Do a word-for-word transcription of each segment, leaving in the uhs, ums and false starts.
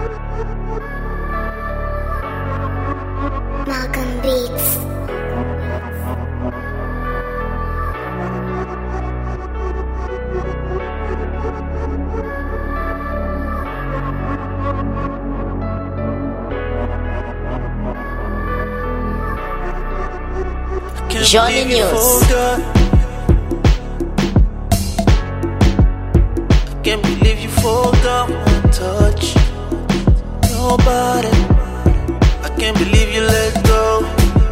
Malcolm Beats. Johnny News. I can't believe you forgot my touch. Nobody. I can't believe you let go.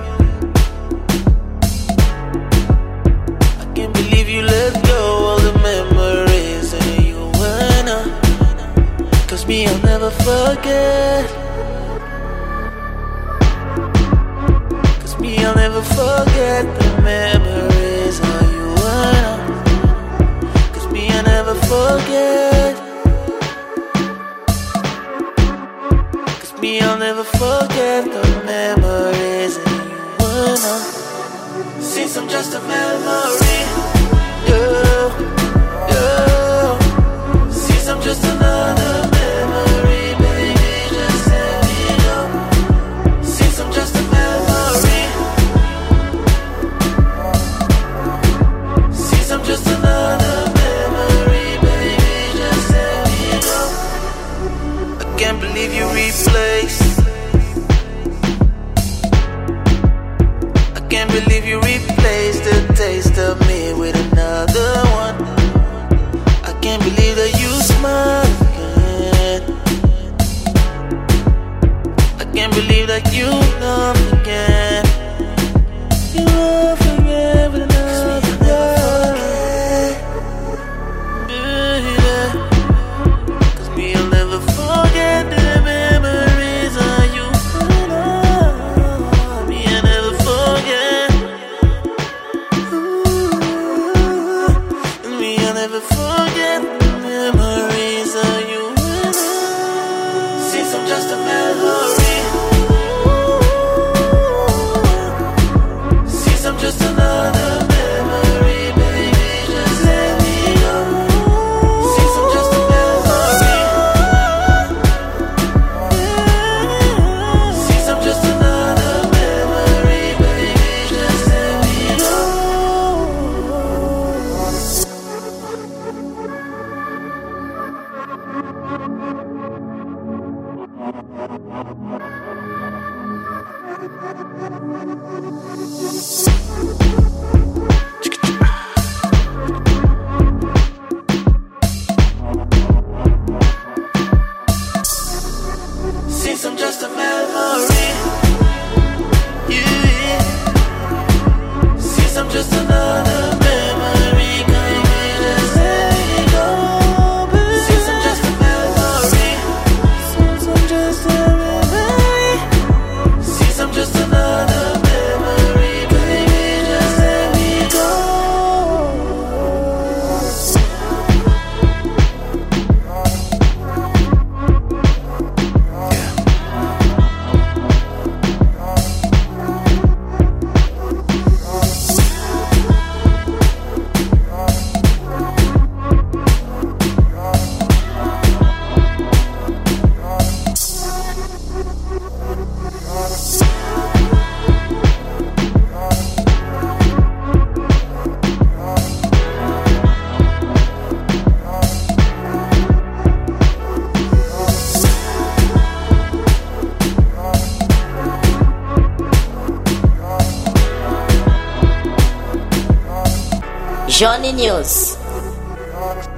I can't believe you let go. All the memories of you and I. Cause me, I'll never forget. I'll never forget the memories of you and I. Cause me, I never forget. Cause me, I'll never forget the memories of you and I. Since I'm just a memory, yeah, yeah. Since I'm just another memory, baby, just let me go. Since I'm just a memory. Just another memory, baby, just let me go. I can't believe you replaced. I can't believe you replaced the taste of me with another one. I can't believe that you smile again. I can't believe that you love again. You love again with another. Since I'm just a memory, yeah. Since I'm just another memory, baby, just let me go. Since I'm just a memory, since I'm just a memory, since I'm just another memory, baby, just let me go. Johnny News.